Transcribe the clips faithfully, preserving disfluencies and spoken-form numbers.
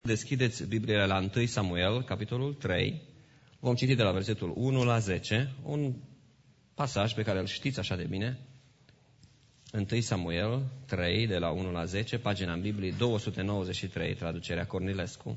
Deschideți Biblia la întâi Samuel, capitolul trei. Vom citi de la versetul unu la zece, un pasaj pe care îl știți așa de bine. întâi Samuel trei, de la unu la zece, pagina în Biblie două sute nouăzeci și trei, traducerea Cornilescu.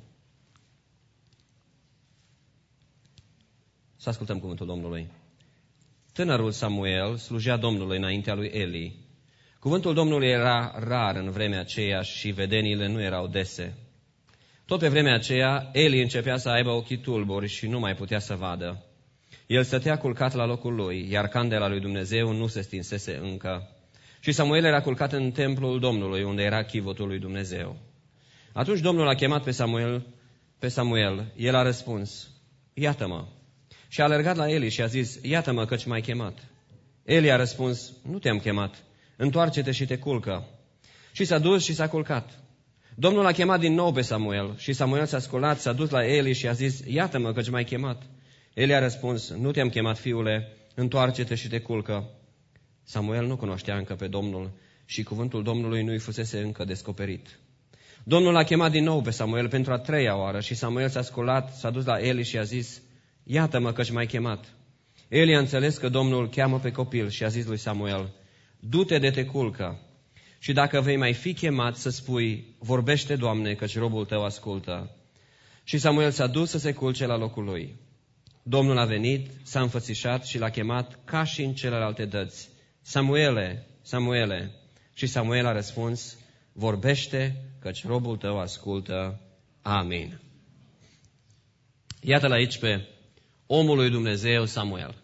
Să ascultăm cuvântul Domnului. Tânărul Samuel slujea Domnului înaintea lui Eli. Cuvântul Domnului era rar în vremea aceea și vedeniile nu erau dese. Tot pe vremea aceea, Eli începea să aibă ochii tulburi și nu mai putea să vadă. El stătea culcat la locul lui, iar candela lui Dumnezeu nu se stinsese încă. Și Samuel era culcat în templul Domnului, unde era chivotul lui Dumnezeu. Atunci Domnul a chemat pe Samuel, pe Samuel. El a răspuns, iată-mă. Și a alergat la Eli și a zis, iată-mă căci m-ai chemat. Eli a răspuns, nu te-am chemat, întoarce-te și te culcă. Și s-a dus și s-a culcat. Domnul a chemat din nou pe Samuel și Samuel s-a sculat, s-a dus la Eli și a zis, iată-mă căci m-ai chemat. Eli a răspuns, nu te-am chemat, fiule, întoarce-te și te culcă. Samuel nu cunoștea încă pe Domnul și cuvântul Domnului nu-i fusese încă descoperit. Domnul a chemat din nou pe Samuel pentru a treia oară și Samuel s-a sculat, s-a dus la Eli și a zis, iată-mă căci m-ai chemat. Eli a înțeles că Domnul cheamă pe copil și a zis lui Samuel, du-te de te culcă. Și dacă vei mai fi chemat să spui, vorbește, Doamne, căci robul tău ascultă. Și Samuel s-a dus să se culce la locul lui. Domnul a venit, s-a înfățișat și l-a chemat ca și în celelalte dăți. Samuele, Samuele. Și Samuel a răspuns, vorbește, căci robul tău ascultă. Amin. Iată-l aici pe omul lui Dumnezeu Samuel.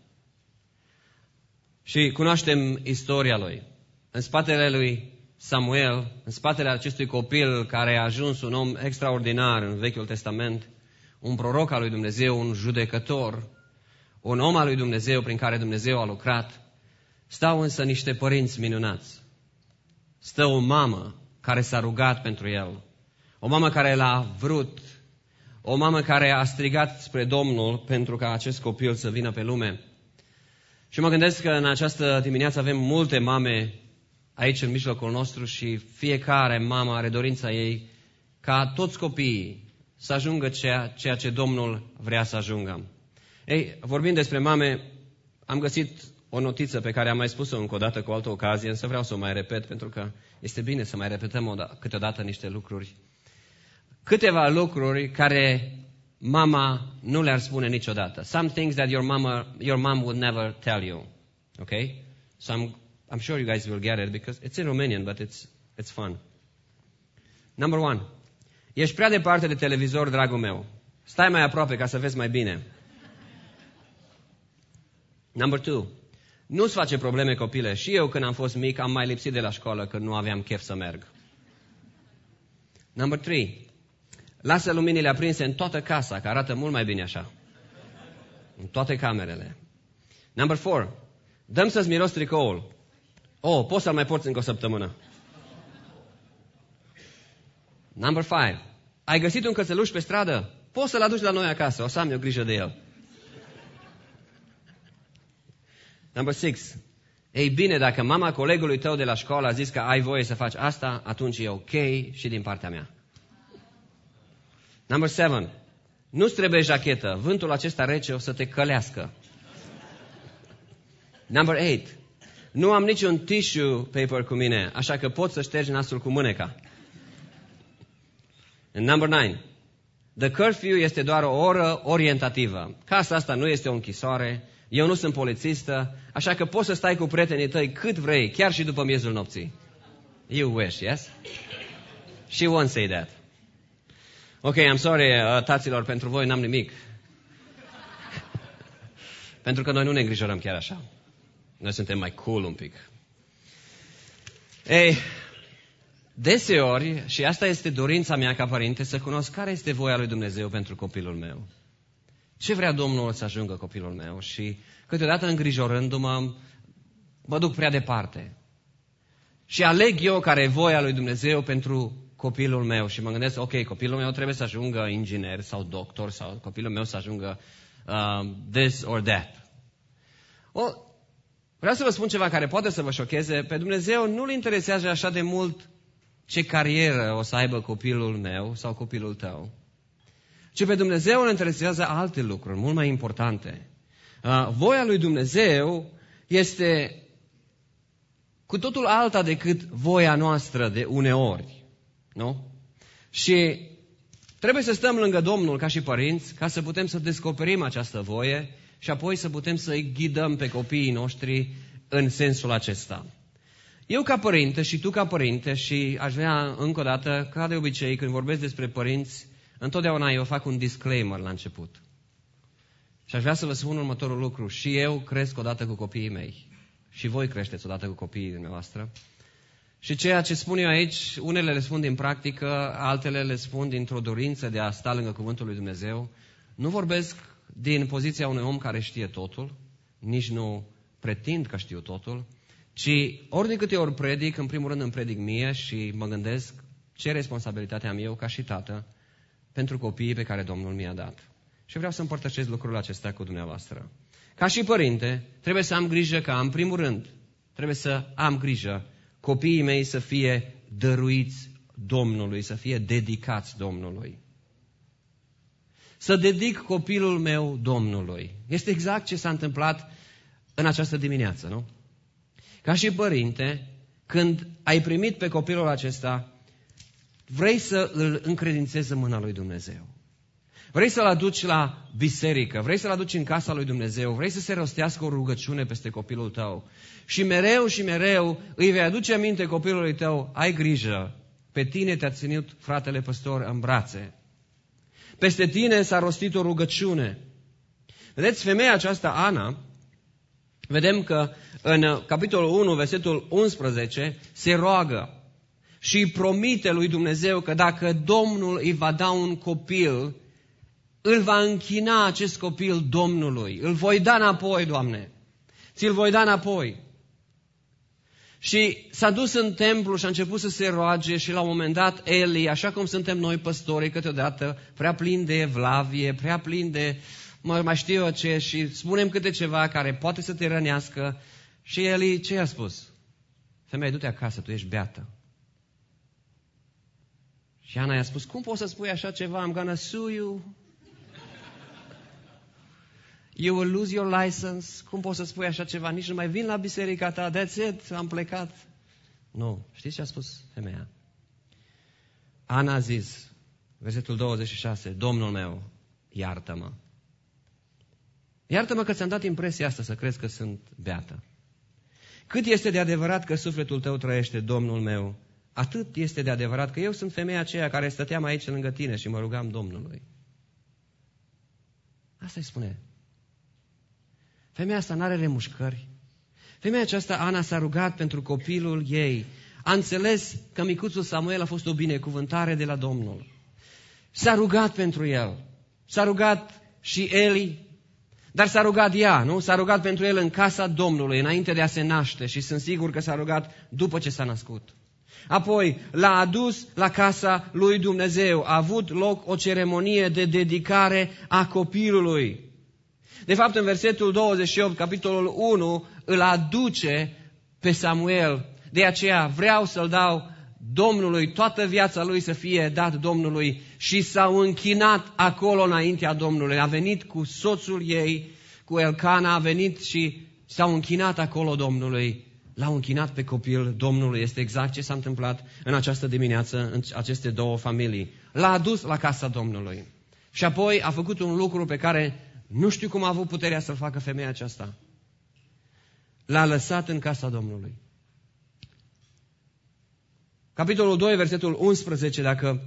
Și cunoaștem istoria lui. În spatele lui Samuel, în spatele acestui copil care a ajuns un om extraordinar în Vechiul Testament, un proroc al lui Dumnezeu, un judecător, un om al lui Dumnezeu prin care Dumnezeu a lucrat, stau însă niște părinți minunați. Stă o mamă care s-a rugat pentru el, o mamă care l-a vrut, o mamă care a strigat spre Domnul pentru ca acest copil să vină pe lume. Și mă gândesc că în această dimineață avem multe mame aici în mijlocul nostru și fiecare mamă are dorința ei ca toți copiii să ajungă ceea, ceea ce Domnul vrea să ajungă. Ei, vorbind despre mame, am găsit o notiță pe care am mai spus-o încă o dată cu altă ocazie, însă vreau să o mai repet pentru că este bine să mai repetăm o da- câteodată niște lucruri. Câteva lucruri care mama nu le-ar spune niciodată. Some things that your mama, your mom would never tell you. Okay? So I'm, I'm sure you guys will get it because it's in Romanian, but it's, it's fun. Number one. Ești prea departe de televizor, dragul meu. Stai mai aproape ca să vezi mai bine. Number two. Nu-ți face probleme, copile. Și eu când am fost mic am mai lipsit de la școală că nu aveam chef să merg. Number three. Lasă luminile aprinse în toată casa, că arată mult mai bine așa. În toate camerele. Number four. Dăm să-ți miros tricoul. Oh, poți să-l mai porți încă o săptămână. Number five. Ai găsit un cățeluș pe stradă? Poți să-l aduci la noi acasă, o să am eu grijă de el. Number six. Ei bine, dacă mama colegului tău de la școală a zis că ai voie să faci asta, atunci e ok și din partea mea. Number seven. Nu-ți trebuie jachetă. Vântul acesta rece o să te călească. Number eight. Nu am niciun tissue paper cu mine, așa că pot să ștergi nasul cu mâneca. And number nine. The curfew este doar o oră orientativă. Casa asta nu este o închisoare, eu nu sunt polițistă, așa că poți să stai cu prietenii tăi cât vrei, chiar și după miezul nopții. You wish, yes? She won't say that. Ok, I'm sorry, uh, taților, pentru voi n-am nimic. Pentru că noi nu ne îngrijorăm chiar așa. Noi suntem mai cool un pic. Ei, deseori, și asta este dorința mea ca părinte, să cunosc care este voia lui Dumnezeu pentru copilul meu. Ce vrea Domnul să ajungă copilul meu? Și câteodată îngrijorându-mă, mă duc prea departe. Și aleg eu care e voia lui Dumnezeu pentru copilul meu. Și mă gândesc, ok, copilul meu trebuie să ajungă inginer sau doctor, sau copilul meu să ajungă uh, this or that. O, vreau să vă spun ceva care poate să vă șocheze. Pe Dumnezeu nu-L interesează așa de mult ce carieră o să aibă copilul meu sau copilul tău, ci pe Dumnezeu îl interesează alte lucruri, mult mai importante. Uh, voia lui Dumnezeu este cu totul alta decât voia noastră de uneori. Nu? Și trebuie să stăm lângă Domnul ca și părinți, ca să putem să descoperim această voie și apoi să putem să-i ghidăm pe copiii noștri în sensul acesta. Eu ca părinte și tu ca părinte, și aș vrea încă o dată, ca de obicei, când vorbesc despre părinți, întotdeauna eu fac un disclaimer la început. Și aș vrea să vă spun următorul lucru. Și eu cresc odată cu copiii mei. Și voi creșteți odată cu copiii dumneavoastră. Și ceea ce spun eu aici, unele le spun din practică, altele le spun dintr-o dorință de a sta lângă cuvântul lui Dumnezeu. Nu vorbesc din poziția unui om care știe totul, nici nu pretind că știu totul, ci ori de câte ori predic, în primul rând îmi predic mie și mă gândesc ce responsabilitate am eu ca și tată pentru copiii pe care Domnul mi-a dat. Și vreau să împărtășesc lucrul acesta cu dumneavoastră. Ca și părinte, trebuie să am grijă ca, în primul rând, trebuie să am grijă copiii mei să fie dăruiți Domnului, să fie dedicați Domnului. Să dedic copilul meu Domnului. Este exact ce s-a întâmplat în această dimineață, nu? Ca și părinte, când ai primit pe copilul acesta, vrei să îl încredințezi în mâna lui Dumnezeu. Vrei să-l aduci la biserică, vrei să-l aduci în casa lui Dumnezeu, vrei să se rostească o rugăciune peste copilul tău. Și mereu și mereu îi vei aduce aminte copilului tău, ai grijă, pe tine te-a ținut fratele păstor în brațe. Peste tine s-a rostit o rugăciune. Vedeți, femeia aceasta, Ana, vedem că în capitolul unu, versetul unsprezece, se roagă și îi promite lui Dumnezeu că dacă Domnul îi va da un copil, îl va închina acest copil Domnului. Îl voi da înapoi, Doamne. Ți-l voi da înapoi. Și s-a dus în templu și a început să se roage și la un moment dat Eli, așa cum suntem noi păstorii câteodată, prea plin de evlavie, prea plin de mă, mai știu eu ce, și spunem câte ceva care poate să te rănească. Și Eli ce i-a spus? Femeie, du-te acasă, tu ești beată. Și Ana i-a spus, cum poți să spui așa ceva? I'm gonna sue you. You will lose your license. Cum poți să spui așa ceva? Nici nu mai vin la biserica ta. That's it, am plecat. Nu. Știți ce a spus femeia? Ana a zis, versetul douăzeci și șase, Domnul meu, iartă-mă. Iartă-mă că ți-am dat impresia asta să crezi că sunt beată. Cât este de adevărat că sufletul tău trăiește, Domnul meu, atât este de adevărat că eu sunt femeia aceea care stăteam aici lângă tine și mă rugam Domnului. Asta îi spune. Femeia asta n-are remușcări. Femeia aceasta, Ana, s-a rugat pentru copilul ei. A înțeles că micuțul Samuel a fost o binecuvântare de la Domnul. S-a rugat pentru el. S-a rugat și Eli, dar s-a rugat ea, nu? S-a rugat pentru el în casa Domnului, înainte de a se naște, și sunt sigur că s-a rugat după ce s-a născut. Apoi l-a adus la casa lui Dumnezeu. A avut loc o ceremonie de dedicare a copilului. De fapt, în versetul douăzeci și opt, capitolul unu, îl aduce pe Samuel. De aceea vreau să-l dau Domnului, toată viața lui să fie dat Domnului, și s-au închinat acolo înaintea Domnului. A venit cu soțul ei, cu Elcana, a venit și s-au închinat acolo Domnului. L-au închinat pe copil Domnului. Este exact ce s-a întâmplat în această dimineață în aceste două familii. L-a adus la casa Domnului. Și apoi a făcut un lucru pe care nu știu cum a avut puterea să-l facă femeia aceasta. L-a lăsat în casa Domnului. Capitolul doi, versetul unsprezece, dacă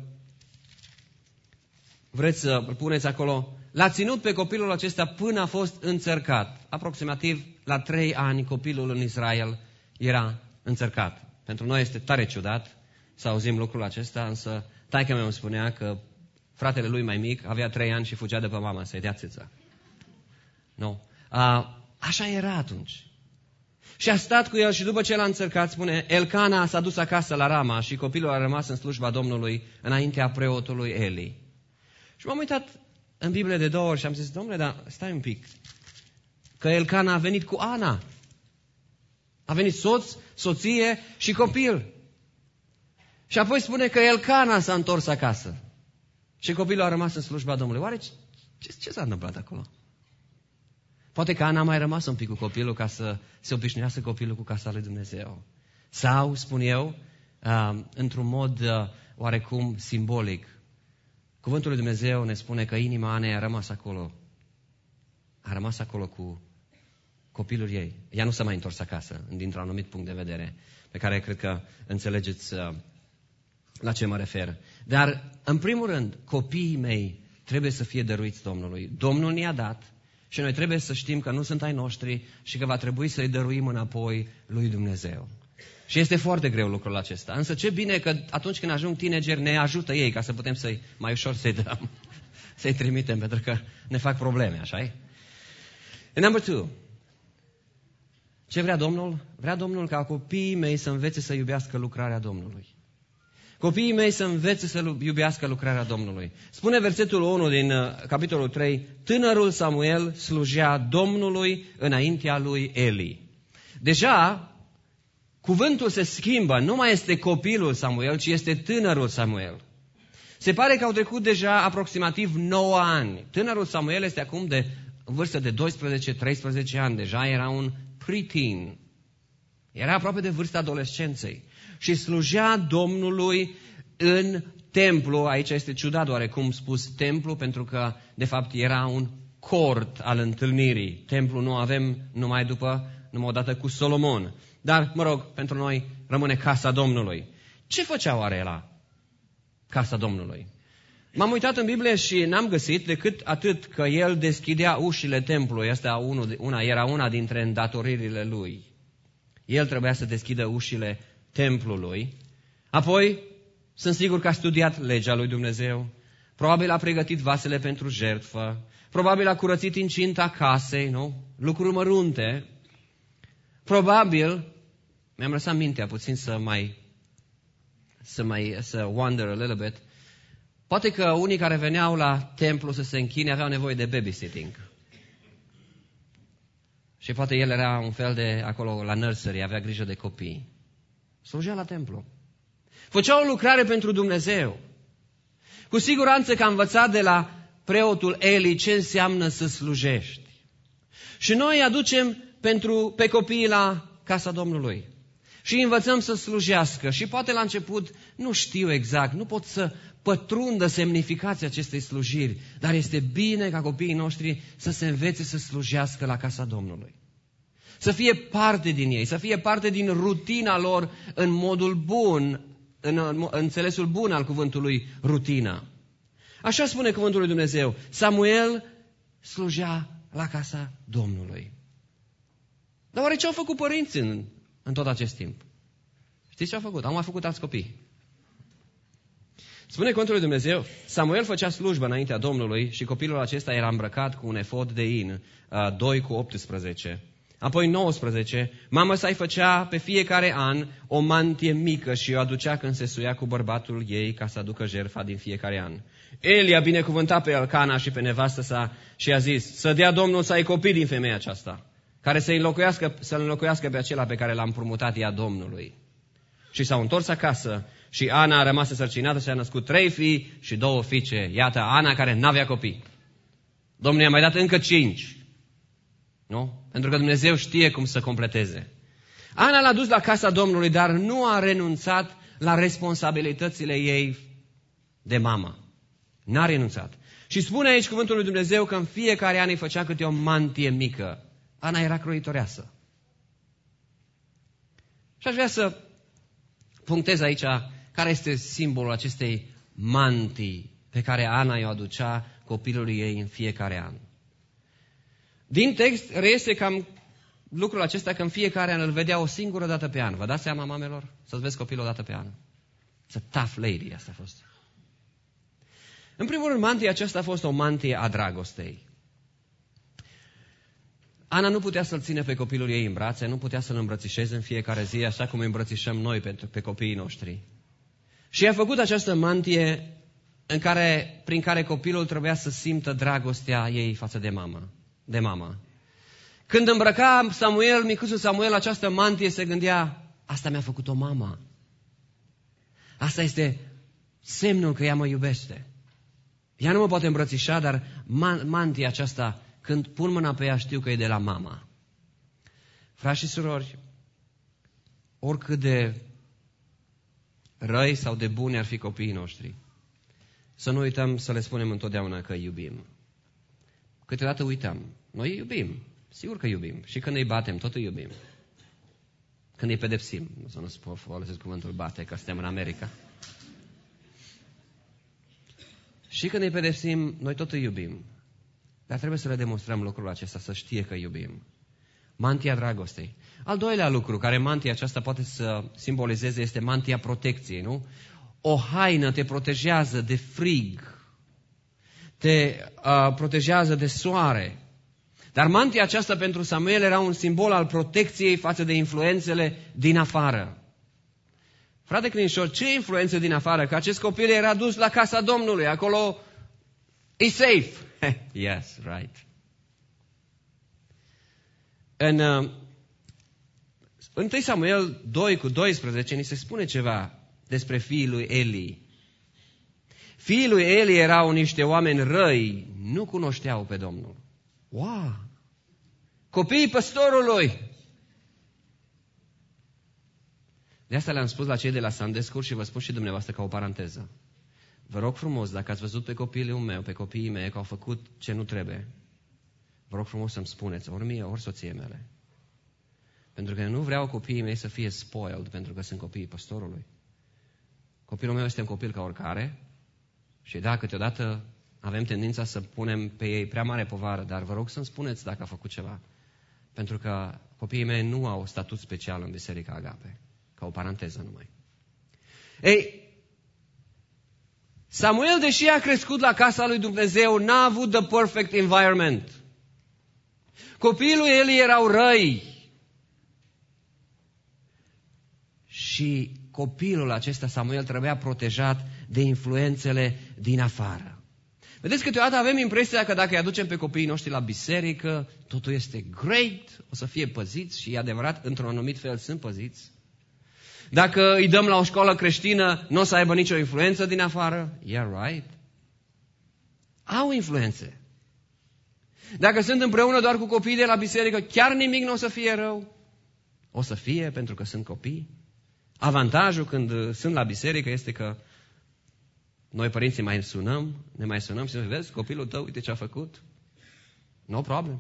vreți să îl puneți acolo. L-a ținut pe copilul acesta până a fost înțărcat. Aproximativ la trei ani copilul în Israel era înțărcat. Pentru noi este tare ciudat să auzim lucrul acesta, însă taică meu îmi spunea că fratele lui mai mic avea trei ani și fugea de pe mama să-i dea țiță. Nu. A, așa era atunci. Și a stat cu el și după ce l-a înțărcat, spune, Elcana s-a dus acasă la Rama și copilul a rămas în slujba Domnului înaintea preotului Eli. Și m-am uitat în Biblie de două ori și am zis, Domnule, dar stai un pic, că Elcana a venit cu Ana. A venit soț, soție și copil. Și apoi spune că Elcana s-a întors acasă. Și copilul a rămas în slujba Domnului. Oare ce, ce s-a întâmplat acolo? Poate că Ana a mai rămas un pic cu copilul ca să se obișnuiască copilul cu casa lui Dumnezeu. Sau, spun eu, uh, într-un mod uh, oarecum simbolic, cuvântul lui Dumnezeu ne spune că inima Anei a rămas acolo. A rămas acolo cu copilul ei. Ea nu s-a mai întors acasă, dintr-un anumit punct de vedere, pe care cred că înțelegeți uh, la ce mă refer. Dar, în primul rând, copiii mei trebuie să fie dăruiți Domnului. Domnul ne-a dat și noi trebuie să știm că nu sunt ai noștri și că va trebui să-i dăruim înapoi lui Dumnezeu. Și este foarte greu lucrul acesta. Însă ce bine că atunci când ajung tineri ne ajută ei ca să putem să-i mai ușor să-i dăm, să-i trimitem, pentru că ne fac probleme, așa-i? And number two. Ce vrea Domnul? Vrea Domnul ca copiii mei să învețe să iubească lucrarea Domnului. Copiii mei să învețe să iubească lucrarea Domnului. Spune versetul unu din uh, capitolul trei, tânărul Samuel slujea Domnului înaintea lui Eli. Deja, cuvântul se schimbă, nu mai este copilul Samuel, ci este tânărul Samuel. Se pare că au trecut deja aproximativ nouă ani. Tânărul Samuel este acum de vârstă de doisprezece treisprezece ani, deja era un preteen. Era aproape de vârsta adolescenței. Și slujea Domnului în templu. Aici este ciudat oarecum spus templu, pentru că de fapt era un cort al întâlnirii. Templu nu avem numai după, numai odată cu Solomon. Dar, mă rog, pentru noi rămâne casa Domnului. Ce făcea oare la casa Domnului? M-am uitat în Biblie și n-am găsit decât atât că el deschidea ușile templului. Asta una, era una dintre îndatoririle lui. El trebuia să deschidă ușile templului. Apoi, sunt sigur că a studiat legea lui Dumnezeu. Probabil a pregătit vasele pentru jertfă. Probabil a curățit incinta casei, nu? Lucruri mărunte. Probabil, mi-am lăsat mintea puțin să mai, să mai, să wander a little bit. Poate că unii care veneau la templu să se închine aveau nevoie de babysitting. Și poate el era un fel de, acolo la nursery, avea grijă de copii. Slujea la templu. Făcea o lucrare pentru Dumnezeu. Cu siguranță că a învățat de la preotul Eli ce înseamnă să slujești. Și noi aducem pentru, pe copiii la casa Domnului. Și învățăm să slujească. Și poate la început nu știu exact, nu pot să pătrundă semnificația acestei slujiri, dar este bine ca copiii noștri să se învețe să slujească la casa Domnului. Să fie parte din ei, să fie parte din rutina lor în modul bun, în, în înțelesul bun al cuvântului rutina. Așa spune cuvântul lui Dumnezeu. Samuel slujea la casa Domnului. Dar oare ce au făcut părinții în, în tot acest timp? Știți ce au făcut? Au mai făcut alți copii. Spune cuvântul lui Dumnezeu, Samuel făcea slujbă înaintea Domnului și copilul acesta era îmbrăcat cu un efod de in, doi cu optsprezece. Apoi nouăsprezece, mama sa îi făcea pe fiecare an o mantie mică și o aducea când se suia cu bărbatul ei ca să aducă jertfa din fiecare an. Eli a binecuvântat pe Elcana și pe nevastă sa și a zis, să dea Domnul să ai copii din femeia aceasta, care să-i înlocuiască, să-l înlocuiască pe acela pe care l-a împrumutat ea Domnului. Și s-au întors acasă și Ana a rămas însărcinată și a născut trei fii și două fiice. Iată, Ana care n-avea copii. Domnul i-a mai dat încă cinci. Nu? Pentru că Dumnezeu știe cum să completeze. Ana l-a dus la casa Domnului, dar nu a renunțat la responsabilitățile ei de mamă. N-a renunțat. Și spune aici cuvântul lui Dumnezeu că în fiecare an îi făcea câte o mantie mică. Ana era croitoreasă. Și aș vrea să punctez aici care este simbolul acestei mantii pe care Ana i-o aducea copilului ei în fiecare an. Din text reiese cam lucrul acesta că în fiecare an îl vedea o singură dată pe an. Vă dați seama, mamelor? Să-ți vezi copilul o dată pe an. It's a tough lady, asta a fost. În primul rând, mantia aceasta a fost o mantie a dragostei. Ana nu putea să-l ține pe copilul ei în brațe, nu putea să-l îmbrățișeze în fiecare zi, așa cum îi îmbrățișăm noi pe, pe copiii noștri. Și a făcut această mantie în care, prin care copilul trebuia să simtă dragostea ei față de mamă. De mamă. Când îmbrăca Samuel, micuțul Samuel, această mantie, se gândea, asta mi-a făcut o mamă. Asta este semnul că ea mă iubește. Ea nu mă poate îmbrățișa, dar man- mantia aceasta, când pun mâna pe ea, știu că e de la mama. Frați și surori, oricât de răi sau de buni ar fi copiii noștri, să nu uităm să le spunem întotdeauna că iubim. Câteodată uităm. Noi iubim. Sigur că iubim. Și când îi batem, tot îi iubim. Când îi pedepsim. Nu să nu folosesc cuvântul bate, că suntem în America. Și când îi pedepsim, noi tot îi iubim. Dar trebuie să le demonstrăm lucrul acesta, să știe că iubim. Mantia dragostei. Al doilea lucru care mantia aceasta poate să simbolizeze este mantia protecției, nu? O haină te protejează de frig, te uh, protejează de soare. Dar mantia aceasta pentru Samuel era un simbol al protecției față de influențele din afară. Frate Crinișor, ce influențe din afară? Că acest copil era dus la casa Domnului, acolo e safe. Yes, right. În uh, întâi Samuel doi cu doisprezece ni se spune ceva despre fiii lui Eli. Fiii lui Eli erau niște oameni răi, nu cunoșteau pe Domnul. Wow! Copiii păstorului! De asta le-am spus la cei de la Sunday School și vă spun și dumneavoastră ca o paranteză. Vă rog frumos, dacă ați văzut pe copilul meu, pe copiii mei, că au făcut ce nu trebuie, vă rog frumos să-mi spuneți, ori mie, ori soției mele. Pentru că nu vreau copiii mei să fie spoiled, pentru că sunt copiii păstorului. Copilul meu este un copil ca oricare și da, câteodată avem tendința să punem pe ei prea mare povară, dar vă rog să-mi spuneți dacă a făcut ceva. Pentru că copiii mei nu au statut special în Biserica Agape. Ca o paranteză numai. Ei, Samuel, deși a crescut la casa lui Dumnezeu, n-a avut the perfect environment. Copiii lui Eli erau răi. Și copilul acesta, Samuel, trebuia protejat de influențele din afară. Vedeți, câteodată avem impresia că dacă îi aducem pe copiii noștri la biserică, totul este great, o să fie păziți și e adevărat, într-un anumit fel sunt păziți. Dacă îi dăm la o școală creștină, nu o să aibă nicio influență din afară. Yeah, right. Au influențe. Dacă sunt împreună doar cu copiii de la biserică, chiar nimic nu o să fie rău. O să fie pentru că sunt copii. Avantajul când sunt la biserică este că noi părinții mai sunăm, ne mai sunăm și vezi, copilul tău, uite ce a făcut. No problem.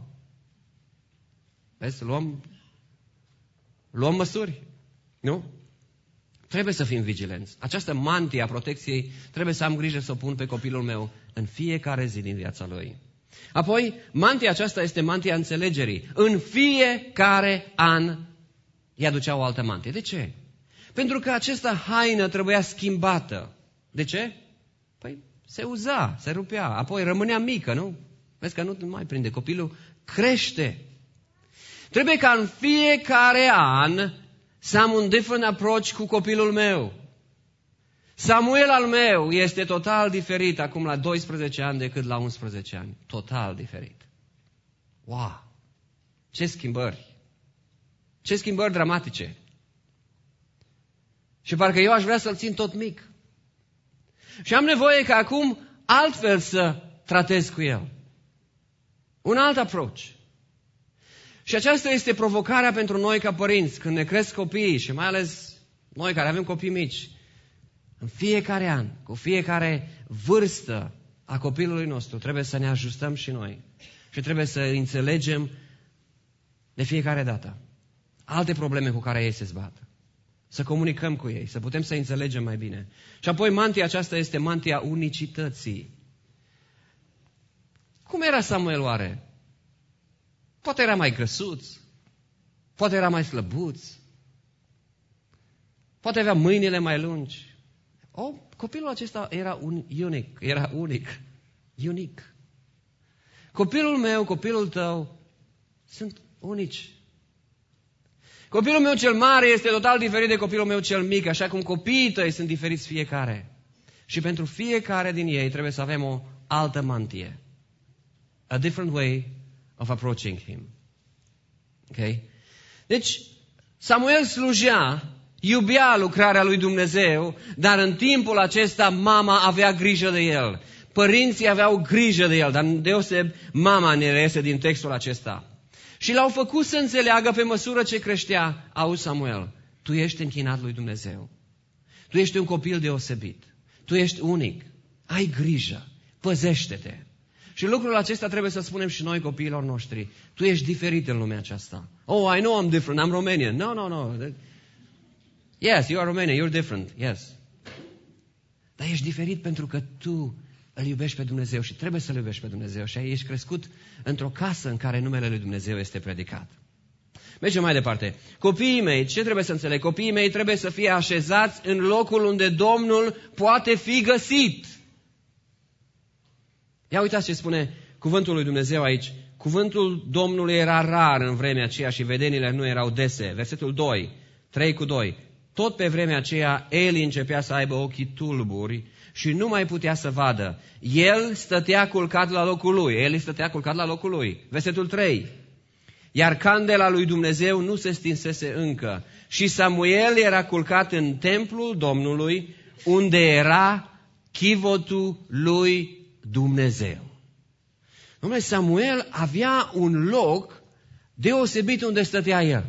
Vezi, luăm, luăm măsuri. Nu? Trebuie să fim vigilenți. Această mantie a protecției trebuie să am grijă să o pun pe copilul meu în fiecare zi din viața lui. Apoi, mantia aceasta este mantia înțelegerii. În fiecare an îi aducea o altă mantie. De ce? Pentru că această haină trebuia schimbată. De ce? Păi se uza, se rupea, apoi rămânea mică, nu? Vezi că nu mai prinde, copilul crește. Trebuie ca în fiecare an să am un different approach cu copilul meu. Samuel al meu este total diferit acum la doisprezece ani decât la unsprezece ani. Total diferit. Wow! Ce schimbări! Ce schimbări dramatice! Și parcă eu aș vrea să-l țin tot mic. Și am nevoie ca acum altfel să tratez cu el. Un alt approach. Și aceasta este provocarea pentru noi ca părinți, când ne cresc copiii și mai ales noi care avem copii mici. În fiecare an, cu fiecare vârstă a copilului nostru, trebuie să ne ajustăm și noi. Și trebuie să înțelegem de fiecare dată alte probleme cu care ei se zbat. Să comunicăm cu ei, să putem să înțelegem mai bine. Și apoi mantia aceasta este mantia unicității. Cum era Samuel oare? Poate era mai grăsuț, poate era mai slăbuț, poate avea mâinile mai lungi. O, copilul acesta era un, unic, era unic, unic. Copilul meu, copilul tău, sunt unici. Copilul meu cel mare este total diferit de copilul meu cel mic, așa cum copiii tăi sunt diferiți fiecare. Și pentru fiecare din ei trebuie să avem o altă mantie. A different way of approaching him. Okay? Deci, Samuel slujea iubea lucrarea lui Dumnezeu, dar în timpul acesta mama avea grijă de el. Părinții aveau grijă de el, dar deoseb mama ne reiese din textul acesta. Și l-au făcut să înțeleagă pe măsură ce creștea: auzi, Samuel, tu ești închinat lui Dumnezeu. Tu ești un copil deosebit. Tu ești unic. Ai grijă. Păzește-te. Și lucrul acesta trebuie să spunem și noi copiilor noștri. Tu ești diferit în lumea aceasta. Oh, I know I'm different. I'm Romanian. No, no, no. Yes, you are Romanian. You're different. Yes. Dar ești diferit pentru că tu îl iubești pe Dumnezeu și trebuie să-L iubești pe Dumnezeu. Și ești crescut într-o casă în care numele lui Dumnezeu este predicat. Mergem mai departe. Copiii mei, ce trebuie să înțeleg? Copiii mei trebuie să fie așezați în locul unde Domnul poate fi găsit. Ia uitați ce spune cuvântul lui Dumnezeu aici. Cuvântul Domnului era rar în vremea aceea și vedenile nu erau dese. Versetul doi, trei cu doi. Tot pe vremea aceea Eli începea să aibă ochii tulburi și nu mai putea să vadă. El stătea culcat la locul lui. Eli stătea culcat la locul lui. Versetul trei. Iar candela lui Dumnezeu nu se stinsese încă. Și Samuel era culcat în templul Domnului, unde era chivotul lui Dumnezeu. Dom'le, Samuel avea un loc deosebit unde stătea el.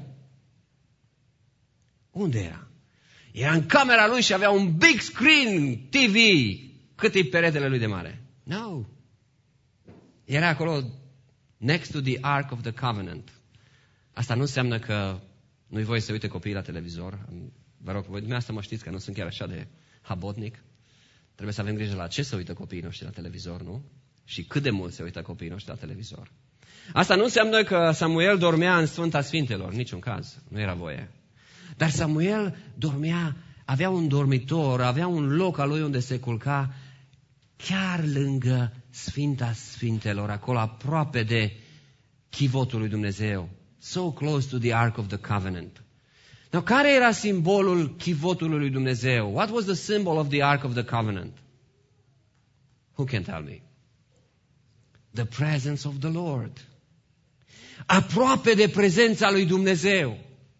Unde era? Era în camera lui și avea un big screen T V. Cât e peretele lui de mare? No. Era acolo next to the Ark of the Covenant. Asta nu înseamnă că nu-i voie să uite copiii la televizor. Vă rog, voi dumneavoastră mă știți că nu sunt chiar așa de habotnic. Trebuie să avem grijă la ce să uită copiii noștri la televizor, nu? Și cât de mult se uită copiii noștri la televizor. Asta nu înseamnă că Samuel dormea în Sfânta Sfintelor, în niciun caz. Nu era voie. Dar Samuel dormea, avea un dormitor, avea un loc al lui unde se culca chiar lângă Sfânta Sfintelor, acolo aproape de chivotul lui Dumnezeu. So close to the Ark of the Covenant. Now, care era simbolul chivotului lui Dumnezeu? What was the symbol of the Ark of the Covenant? Who can tell me? The presence of the Lord. Aproape de prezența lui Dumnezeu.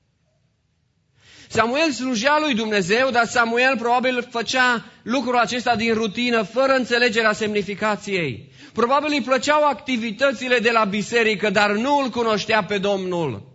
Samuel slujea lui Dumnezeu, dar Samuel probabil făcea lucrul acesta din rutină, fără înțelegerea semnificației. Probabil îi plăceau activitățile de la biserică, dar nu îl cunoștea pe Domnul.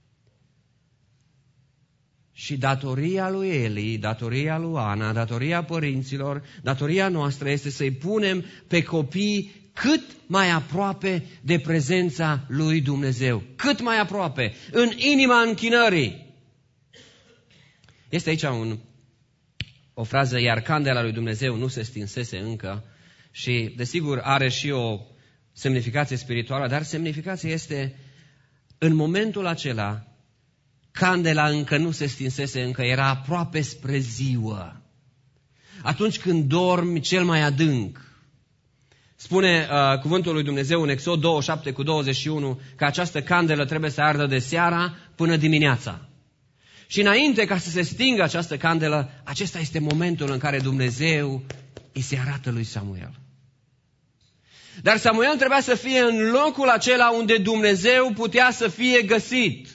Și datoria lui Eli, datoria lui Ana, datoria părinților, datoria noastră este să-i punem pe copii cât mai aproape de prezența lui Dumnezeu. Cât mai aproape, în inima închinării. Este aici un, o frază: iar candela lui Dumnezeu nu se stinsese încă. Și desigur are și o semnificație spirituală, dar semnificația este: în momentul acela candela încă nu se stinsese încă, era aproape spre ziua. Atunci când dormi cel mai adânc. Spune uh, cuvântul lui Dumnezeu în Exod douăzeci și șapte cu douăzeci și unu că această candelă trebuie să ardă de seara până dimineața. Și înainte ca să se stingă această candelă, acesta este momentul în care Dumnezeu îi se arată lui Samuel. Dar Samuel trebuia să fie în locul acela unde Dumnezeu putea să fie găsit.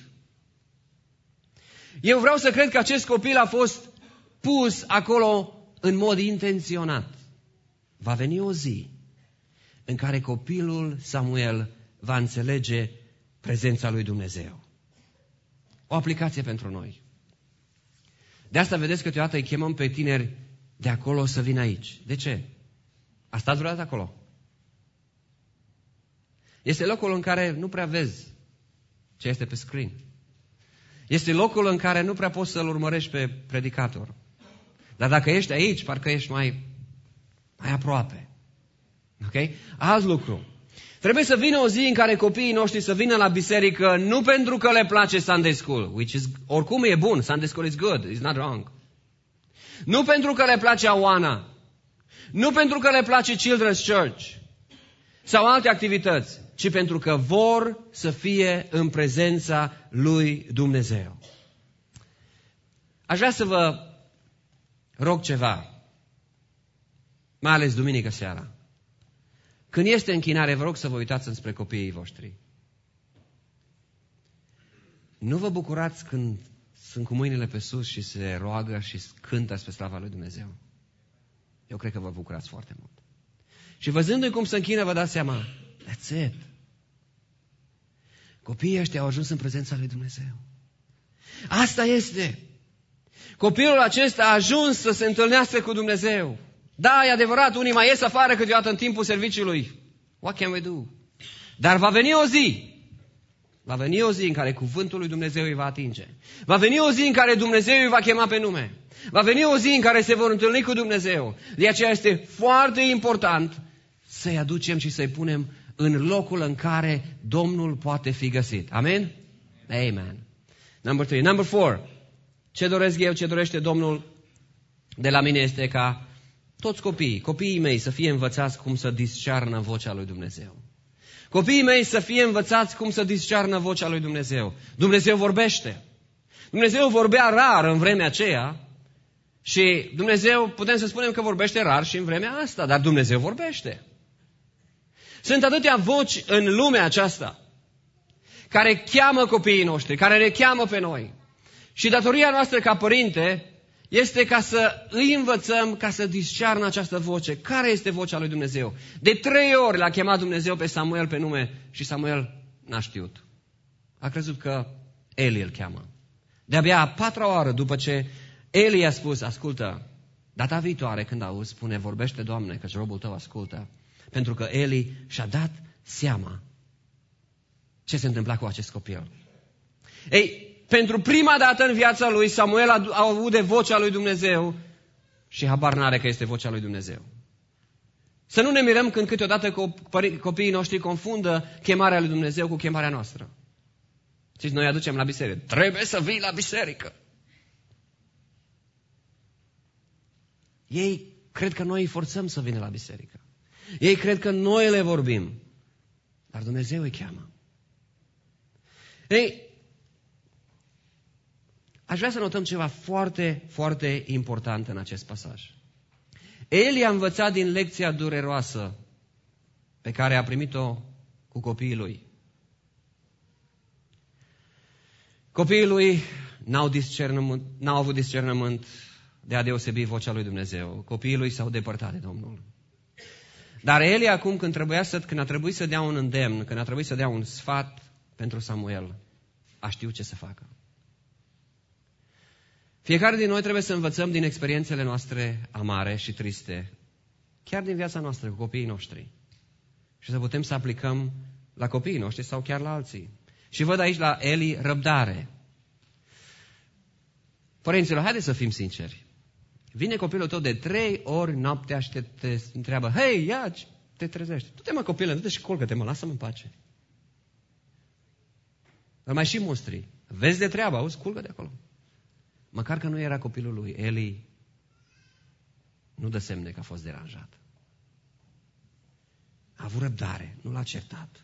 Eu vreau să cred că acest copil a fost pus acolo în mod intenționat. Va veni o zi în care copilul Samuel va înțelege prezența lui Dumnezeu. O aplicație pentru noi. De asta vedeți că câteodată îi chemăm pe tineri de acolo să vină aici. De ce? A stat vreodată acolo? Este locul în care nu prea vezi ce este pe screen. Este locul în care nu prea poți să-l urmărești pe predicator. Dar dacă ești aici, parcă ești mai, mai aproape. Ok? Alt lucru. Trebuie să vină o zi în care copiii noștri să vină la biserică nu pentru că le place Sunday School, which is, oricum e bun, Sunday School is good, it's not wrong. Nu pentru că le place Awana, nu pentru că le place Children's Church sau alte activități, ci pentru că vor să fie în prezența lui Dumnezeu. Aș vrea să vă rog ceva, mai ales duminică seara. Când este închinare, vă rog să vă uitați înspre copiii voștri. Nu vă bucurați când sunt cu mâinile pe sus și se roagă și cântă spre slava lui Dumnezeu. Eu cred că vă bucurați foarte mult. Și văzându-i cum se închină, vă dați seama, that's it. Copiii ăștia au ajuns în prezența lui Dumnezeu. Asta este. Copilul acesta a ajuns să se întâlnească cu Dumnezeu. Da, e adevărat, unii mai ies afară câteodată în timpul serviciului. What can we do? Dar va veni o zi. Va veni o zi în care cuvântul lui Dumnezeu îi va atinge. Va veni o zi în care Dumnezeu îi va chema pe nume. Va veni o zi în care se vor întâlni cu Dumnezeu. De aceea este foarte important să-i aducem și să-i punem în locul în care Domnul poate fi găsit. Amen? Amen. Number three. Number four. Ce doresc eu, ce dorește Domnul de la mine este ca toți copiii, copiii mei să fie învățați cum să discearnă vocea lui Dumnezeu. Copiii mei să fie învățați cum să discearnă vocea lui Dumnezeu. Dumnezeu vorbește. Dumnezeu vorbea rar în vremea aceea și Dumnezeu, putem să spunem că vorbește rar și în vremea asta, dar Dumnezeu vorbește. Sunt atâtea voci în lumea aceasta care cheamă copiii noștri, care ne cheamă pe noi. Și datoria noastră ca părinte este ca să îi învățăm ca să discearnă această voce. Care este vocea lui Dumnezeu? De trei ori l-a chemat Dumnezeu pe Samuel pe nume și Samuel n-a știut. A crezut că Eli îl cheamă. De-abia a patra oară după ce Eli a spus, ascultă, data viitoare când auzi, spune, vorbește, Doamne, căci robul tău ascultă. Pentru că Eli și-a dat seama ce se întâmpla cu acest copil. Ei, pentru prima dată în viața lui, Samuel a avut de vocea lui Dumnezeu și habar n-are că este vocea lui Dumnezeu. Să nu ne mirăm când câteodată copiii noștri confundă chemarea lui Dumnezeu cu chemarea noastră. Știți, noi aducem la biserică. Trebuie să vii la biserică. Ei cred că noi îi forțăm să vină la biserică. Ei cred că noi le vorbim. Dar Dumnezeu îi cheamă. Ei, aș vrea să notăm ceva foarte, foarte important în acest pasaj. Eli a învățat din lecția dureroasă pe care a primit-o cu copiii lui. Copiii lui n-au, discernământ, n-au avut discernământ de a deosebi vocea lui Dumnezeu. Copiii lui s-au depărtat de Domnul. Dar Eli acum când, trebuia să, când a trebuit să dea un îndemn, când a trebuit să dea un sfat pentru Samuel, a știut ce să facă. Fiecare din noi trebuie să învățăm din experiențele noastre amare și triste, chiar din viața noastră cu copiii noștri. Și să putem să aplicăm la copiii noștri sau chiar la alții. Și văd aici la Eli răbdare. Părinților, haideți să fim sinceri. Vine copilul tău de trei ori noaptea și te, te întreabă, hei, ia, te trezești. Du-te mă copilă, du-te și culcă-te mă, lasă-mă în pace. Îl mai și mustri. Vezi de treabă, auzi, culcă de acolo. Măcar că nu era copilul lui Eli, nu dă semne că a fost deranjat. A avut răbdare, nu l-a certat.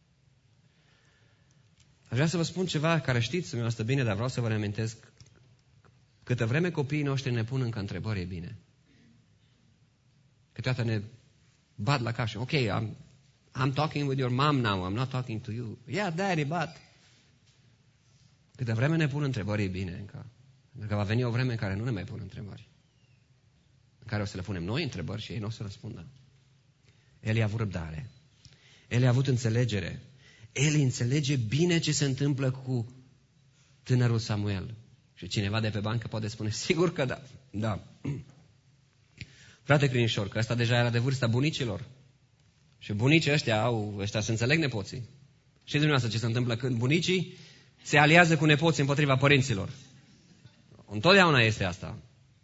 Aș vrea să vă spun ceva care știți dumneavoastră bine, dar vreau să vă reamintesc. Câtă vreme copiii noștri ne pun încă întrebări, e bine. Câteodată ne bat la cașă. Ok, I'm, I'm talking with your mom now, I'm not talking to you. Yeah, daddy, but... Câtă vreme ne pun întrebări, e bine încă. Pentru că va veni o vreme în care nu ne mai pun întrebări. În care o să le punem noi întrebări și ei nu o să răspundă. Eli a avut răbdare. Eli a avut înțelegere. Eli înțelege bine ce se întâmplă cu tânărul Samuel. Și cineva de pe bancă poate spune, sigur că da. Da. Frate Crinișor, că ăsta deja era de vârsta bunicilor. Și bunicii ăștia au, ăștia se înțeleg nepoții. Și dumneavoastră ce se întâmplă când bunicii se aliază cu nepoții împotriva părinților. Întotdeauna este asta.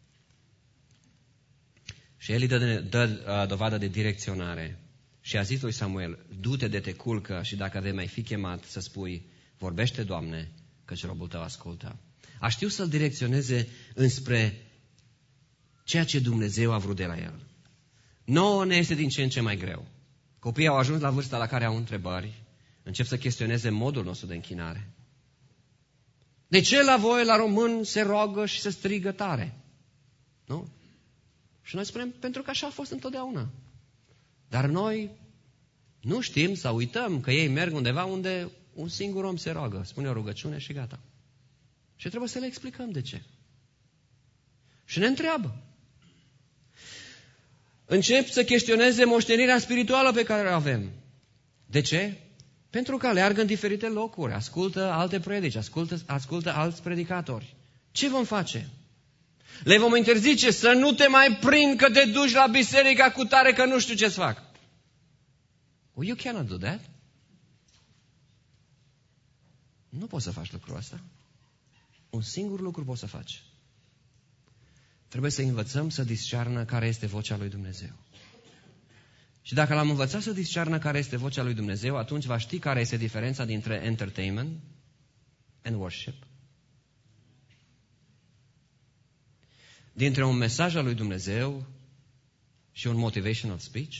Și Eli dă, dă uh, dovadă de direcționare. Și a zis lui Samuel, du-te de te culcă și dacă vei mai fi chemat să spui, vorbește, Doamne, căci robul tău ascultă. A știut să-l direcționeze înspre ceea ce Dumnezeu a vrut de la el. Nouă ne este din ce în ce mai greu. Copiii au ajuns la vârsta la care au întrebări, încep să chestioneze modul nostru de închinare. De ce la voi, la român, se roagă și se strigă tare? Nu? Și noi spunem, pentru că așa a fost întotdeauna. Dar noi nu știm sau uităm că ei merg undeva unde un singur om se roagă, spune o rugăciune și gata. Și trebuie să le explicăm de ce. Și ne întreabă. Încep să chestioneze moștenirea spirituală pe care o avem. De ce? Pentru că aleargă în diferite locuri, ascultă alte predici, ascultă, ascultă alți predicatori. Ce vom face? Le vom interzice să nu te mai prind că te duci la biserica cu tare că nu știu ce-ți fac. Well, you cannot do that. Nu poți să faci lucrul ăsta. Un singur lucru poți să faci. Trebuie să învățăm să discearnă care este vocea lui Dumnezeu. Și dacă l-am învățat să discearnă care este vocea lui Dumnezeu, atunci va ști care este diferența dintre entertainment and worship. Dintre un mesaj al lui Dumnezeu și un motivational speech.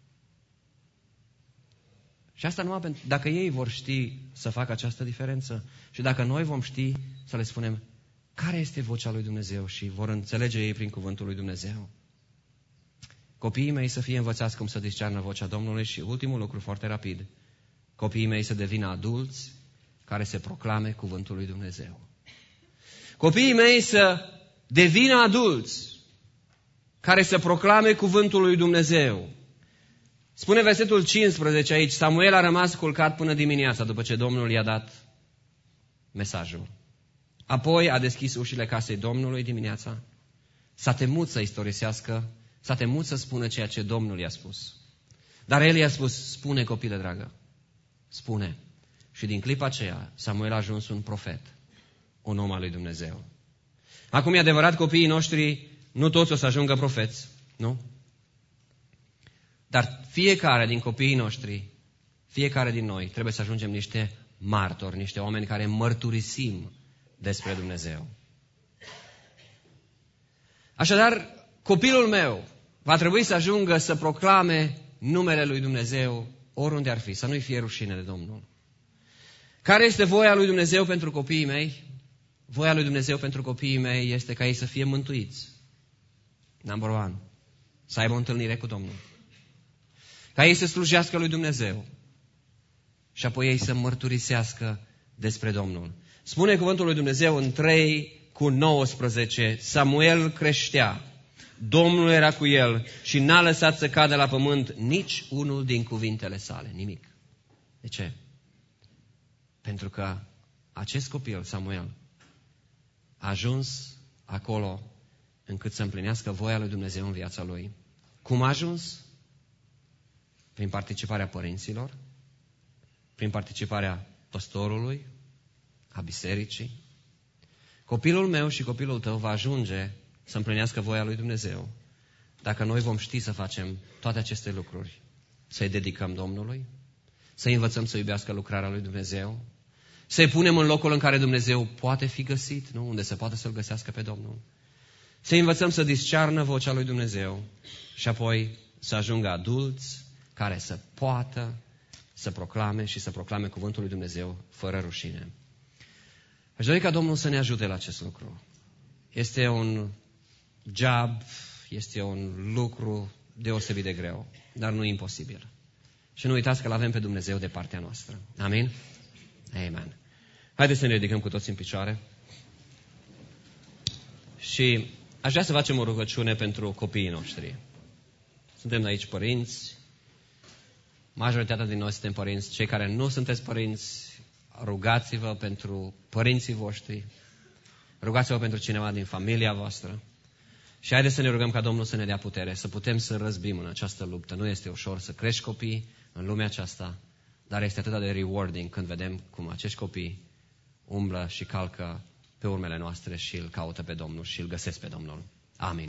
Și asta numai pentru, dacă ei vor ști să facă această diferență și dacă noi vom ști să le spunem care este vocea lui Dumnezeu și vor înțelege ei prin cuvântul lui Dumnezeu. Copiii mei să fie învățați cum să discearnă vocea Domnului și ultimul lucru foarte rapid, copiii mei să devină adulți care se proclame cuvântul lui Dumnezeu. Copiii mei să devină adulți care să proclame cuvântul lui Dumnezeu. Spune versetul cincisprezece aici, Samuel a rămas culcat până dimineața după ce Domnul i-a dat mesajul. Apoi a deschis ușile casei Domnului dimineața, s-a temut să istorisească, s-a temut să spună ceea ce Domnul i-a spus. Dar el i-a spus, spune copilă dragă, spune. Și din clipa aceea Samuel a ajuns un profet, un om al lui Dumnezeu. Acum e adevărat, copiii noștri nu toți o să ajungă profeți, nu? Dar fiecare din copiii noștri, fiecare din noi, trebuie să ajungem niște martori, niște oameni care mărturisim despre Dumnezeu. Așadar, copilul meu va trebui să ajungă să proclame numele lui Dumnezeu oriunde ar fi, să nu-i fie rușine de Domnul. Care este voia lui Dumnezeu pentru copiii mei? Voia lui Dumnezeu pentru copiii mei este ca ei să fie mântuiți. Number one. Să aibă o întâlnire cu Domnul. Ca ei să slujească lui Dumnezeu. Și apoi ei să mărturisească despre Domnul. Spune cuvântul lui Dumnezeu în trei cu nouăsprezece, Samuel creștea, Domnul era cu el și n-a lăsat să cadă la pământ nici unul din cuvintele sale, nimic. De ce? Pentru că acest copil, Samuel, a ajuns acolo încât să împlinească voia lui Dumnezeu în viața lui. Cum a ajuns? Prin participarea părinților, prin participarea păstorului, a bisericii. Copilul meu și copilul tău va ajunge să împlinească voia lui Dumnezeu dacă noi vom ști să facem toate aceste lucruri. Să-i dedicăm Domnului, să-i învățăm să iubească lucrarea lui Dumnezeu, să-i punem în locul în care Dumnezeu poate fi găsit, nu? Unde se poate să-L găsească pe Domnul. Să-i învățăm să discearnă vocea lui Dumnezeu și apoi să ajungă adulți care să poată să proclame și să proclame cuvântul lui Dumnezeu fără rușine. Aș dori ca Domnul să ne ajute la acest lucru. Este un job, este un lucru deosebit de greu, dar nu imposibil. Și nu uitați că l-avem pe Dumnezeu de partea noastră. Amin? Amen. Haideți să ne ridicăm cu toți în picioare. Și aș vrea să facem o rugăciune pentru copiii noștri. Suntem aici părinți. Majoritatea din noi suntem părinți. Cei care nu sunteți părinți, rugați-vă pentru părinții voștri. Rugați-vă pentru cineva din familia voastră. Și haideți să ne rugăm ca Domnul să ne dea putere, să putem să răzbim în această luptă. Nu este ușor să crești copii în lumea aceasta, dar este atât de rewarding când vedem cum acești copii umblă și calcă pe urmele noastre și îl caută pe Domnul și îl găsesc pe Domnul. Amin.